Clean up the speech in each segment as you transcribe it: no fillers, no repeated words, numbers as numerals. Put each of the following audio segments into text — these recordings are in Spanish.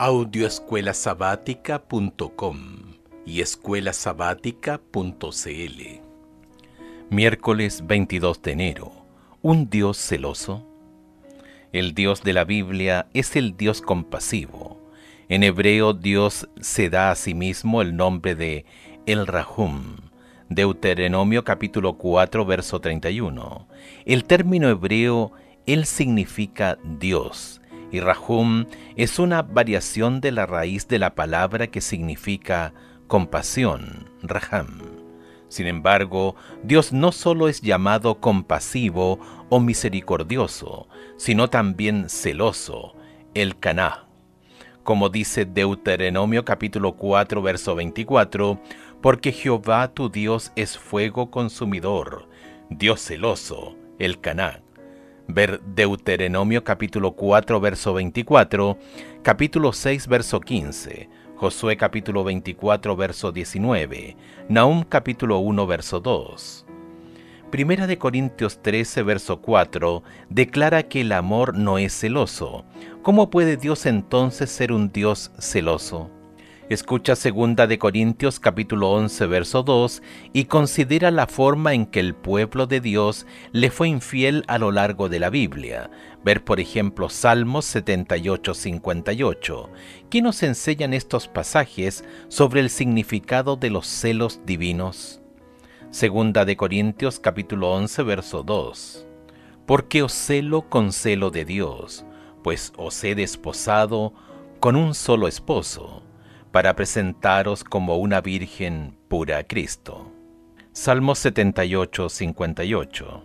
Audioescuelasabática.com y escuelasabática.cl. Miércoles 22 de enero. ¿Un Dios celoso? El Dios de la Biblia es el Dios compasivo. En hebreo, Dios se da a sí mismo el nombre de El Rahum. Deuteronomio capítulo 4, verso 31. El término hebreo, él significa Dios, y Rahum es una variación de la raíz de la palabra que significa compasión, Raham. Sin embargo, Dios no solo es llamado compasivo o misericordioso, sino también celoso, el Caná. Como dice Deuteronomio capítulo 4, verso 24, porque Jehová tu Dios es fuego consumidor, Dios celoso, el Caná. Ver Deuteronomio capítulo 4, verso 24, capítulo 6, verso 15, Josué capítulo 24, verso 19, Nahum capítulo 1, verso 2. Primera de Corintios 13, verso 4, declara que el amor no es celoso. ¿Cómo puede Dios entonces ser un Dios celoso? Escucha Segunda de Corintios capítulo 11, verso 2 y considera la forma en que el pueblo de Dios le fue infiel a lo largo de la Biblia. Ver, por ejemplo, Salmos 78, 58. ¿Qué nos enseñan estos pasajes sobre el significado de los celos divinos? Segunda de Corintios capítulo 11, verso 2. Porque os celo con celo de Dios, pues os he desposado con un solo esposo, para presentaros como una virgen pura a Cristo. Salmos 78, 58.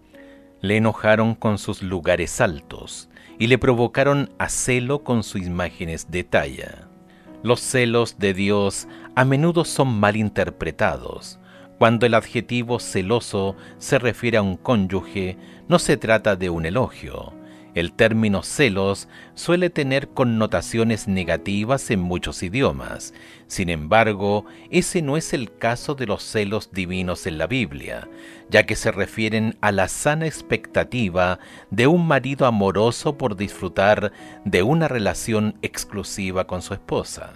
Le enojaron con sus lugares altos, y le provocaron a celo con sus imágenes de talla. Los celos de Dios a menudo son mal interpretados. Cuando el adjetivo celoso se refiere a un cónyuge, no se trata de un elogio. El término celos suele tener connotaciones negativas en muchos idiomas. Sin embargo, ese no es el caso de los celos divinos en la Biblia, ya que se refieren a la sana expectativa de un marido amoroso por disfrutar de una relación exclusiva con su esposa.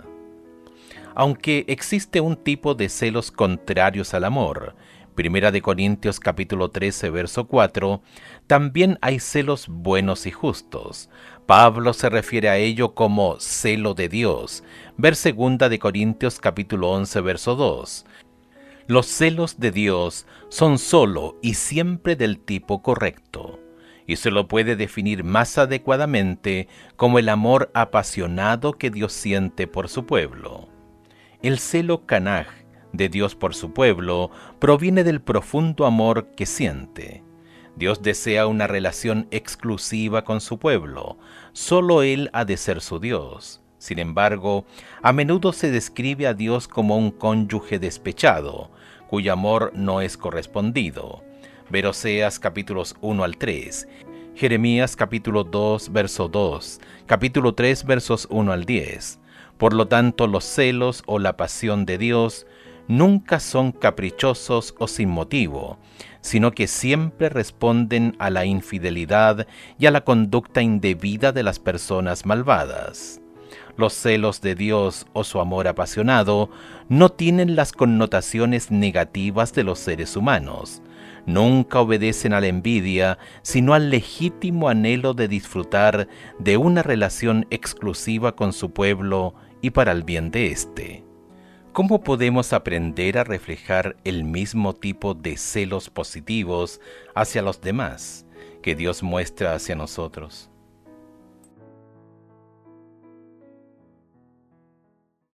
Aunque existe un tipo de celos contrarios al amor, Primera de Corintios capítulo 13, verso 4, también hay celos buenos y justos. Pablo se refiere a ello como celo de Dios. Ver Segunda de Corintios capítulo 11, verso 2. Los celos de Dios son solo y siempre del tipo correcto, y se lo puede definir más adecuadamente como el amor apasionado que Dios siente por su pueblo. El celo canaj de Dios por su pueblo proviene del profundo amor que siente. Dios desea una relación exclusiva con su pueblo. Solo Él ha de ser su Dios. Sin embargo, a menudo se describe a Dios como un cónyuge despechado, cuyo amor no es correspondido. Ver Oseas capítulos 1 al 3, Jeremías capítulo 2, verso 2, capítulo 3, versos 1 al 10. Por lo tanto, los celos o la pasión de Dios nunca son caprichosos o sin motivo, sino que siempre responden a la infidelidad y a la conducta indebida de las personas malvadas. Los celos de Dios o su amor apasionado no tienen las connotaciones negativas de los seres humanos. Nunca obedecen a la envidia, sino al legítimo anhelo de disfrutar de una relación exclusiva con su pueblo y para el bien de éste. ¿Cómo podemos aprender a reflejar el mismo tipo de celos positivos hacia los demás que Dios muestra hacia nosotros?